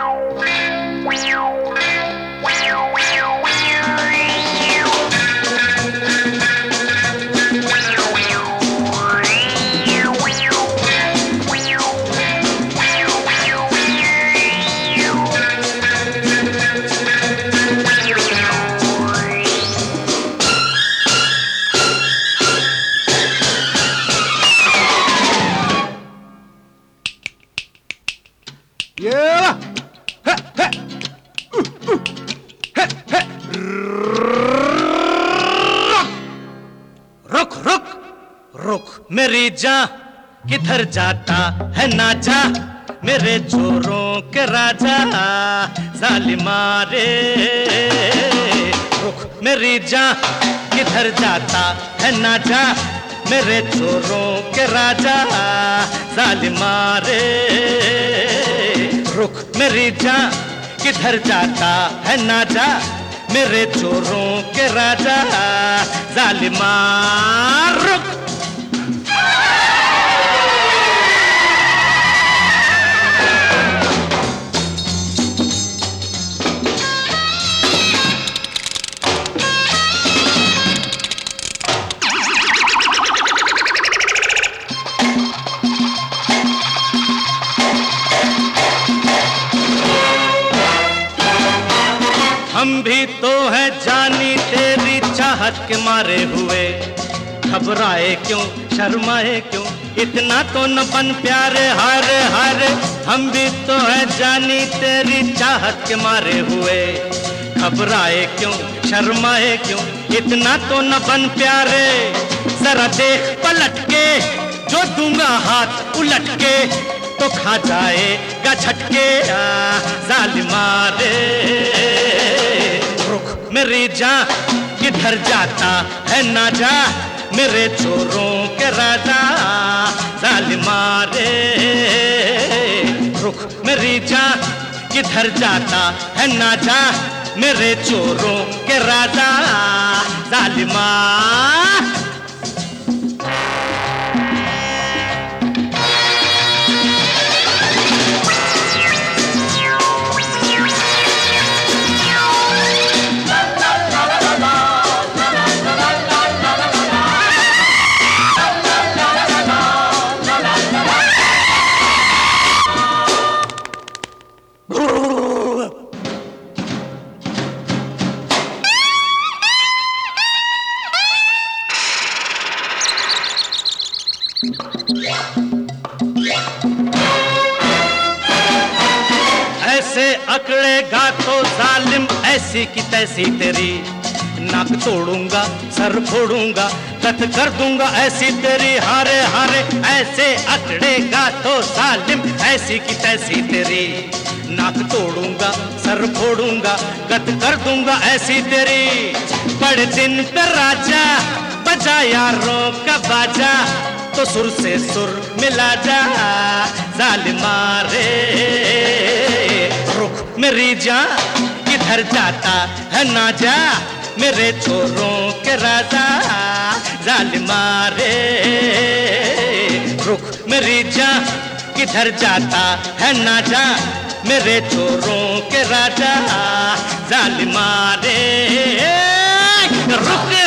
रुक रुक रुक मेरी जान, किधर जाता है ना जा, मेरे चोरों के राजा जालिमा रे। रुक मेरी जान, किधर जाता है ना जा, मेरे चोरों के राजा जालिमा रे। रुक मेरी जान, किधर जाता है ना जा, मेरे चोरों के राजा जालिमा। रुक हम भी तो है जानी तेरी चाहत के मारे हुए, घबराए क्यों शर्माए क्यों, इतना तो न बन प्यारे हारे हारे। हम भी तो है जानी तेरी चाहत के मारे हुए, घबराए क्यों शर्माए क्यों, इतना तो न बन प्यारे। जरा देख पलट के, जो दूंगा हाथ उलट के, तो खा जाएगा झटके जालिमा रे। रुक मेरी जान, किधर जाता है ना जा, मेरे चोरों के राजा जालिमा रे। रुक मेरी जान, किधर जाता है ना जा, मेरे चोरों के राजा जालिमा। ऐसे अकड़ेगा तो जालिम ऐसी की तैसी तेरी, नाक तोड़ूंगा सर फोड़ूंगा कत कर दूंगा ऐसी तेरी हारे हारे। ऐसे अकड़ेगा तो जालिम ऐसी की तैसी तेरी, नाक तोड़ूंगा सर फोड़ूंगा कत कर दूंगा ऐसी तेरी। बड़े दिन पे राजा बजा यारों का बाजा, तो सुर से सुर मिला जा जालिमा रे। रुक मेरी जान, किधर जाता है ना जा, मेरे चोरों के राजा जालिमा रे। रुक मेरी जान, किधर जाता है ना जा, मेरे चोरों के राजा जालिमा रे। रुक